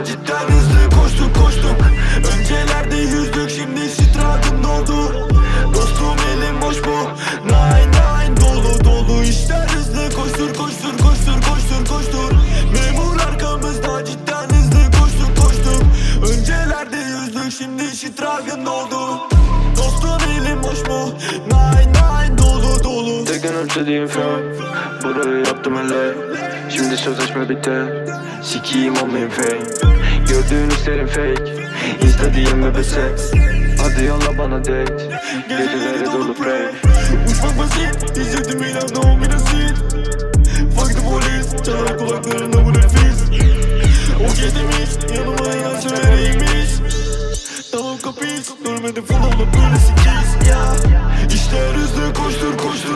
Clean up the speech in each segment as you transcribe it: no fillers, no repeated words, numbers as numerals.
arkamızda cidden hızlı koştuk. Öncelerde yüzdük, şimdi Struggle oldu. Dostum elim boş bu, nine dolu işler hızlı. Koştur memur arkamızda cidden hızlı koştuk. Öncelerde yüzdük, şimdi Struggle oldu. Dostum elim boş mu, nine dolu. Tekten ölçediğim film, burayı yaptım hele. Şimdi sözleşme biter, sikiyim olmayayım fake. Gördüğün isterim fake, insta diyem ve seks. Hadi yolla bana date, geceleri dolu pray. Uçmak basit, izledim ilan no minasit. Fuck the police, çalar kulaklarında bu nefis. O demiş, yanıma yansın vereymiş. Tamam kapis, görmedim falan da böyle sikiz ya. İşler hızlı koştur.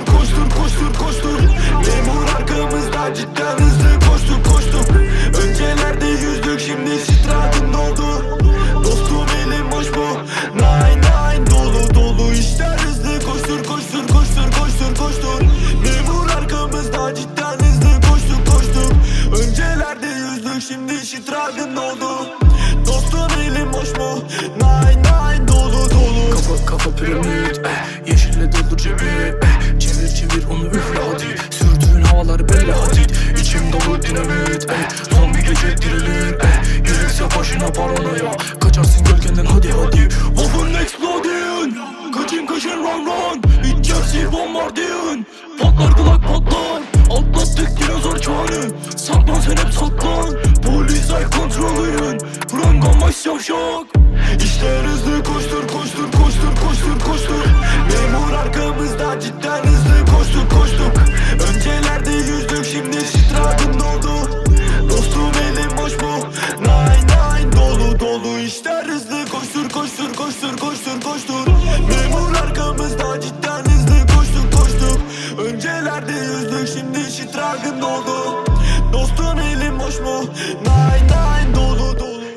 Memur arkamızda cidden hızlı koştuk. Öncelerde yüzdük, şimdi Struggle oldu. Dostum elim boş bu, nine dolu işler hızlı. Koştur. Memur arkamızda cidden hızlı koştuk. Öncelerde yüzdük, şimdi Struggle oldu. Dostum elim boş mu, nine dolu. Kafa piramit, yeşille doldur cebi, çevir onu üfle hadi. Sürdüğün havalar belli hadi. İçim dolu dinamit, son bir gece dirilir, gelirse başına paranoya. Kaçarsın gölgenden hadi. Open exploding, kaçın run. İçerisi bombardiyon, patlar kulak patlar. Atlattık dinozor çağını, saklan sen hep saklan. Polis ay kontrolün, prangamış yavşak. İşler hızlı koştur. Memur arkamızda cidden hızlı koştuk. Öncelerde yüzdük, şimdi Struggle oldu. Dostum elim boş mu, nine dolu işler hızlı. Koştur. Memur arkamızda cidden hızlı koştuk. Öncelerde yüzdük, şimdi Struggle oldu.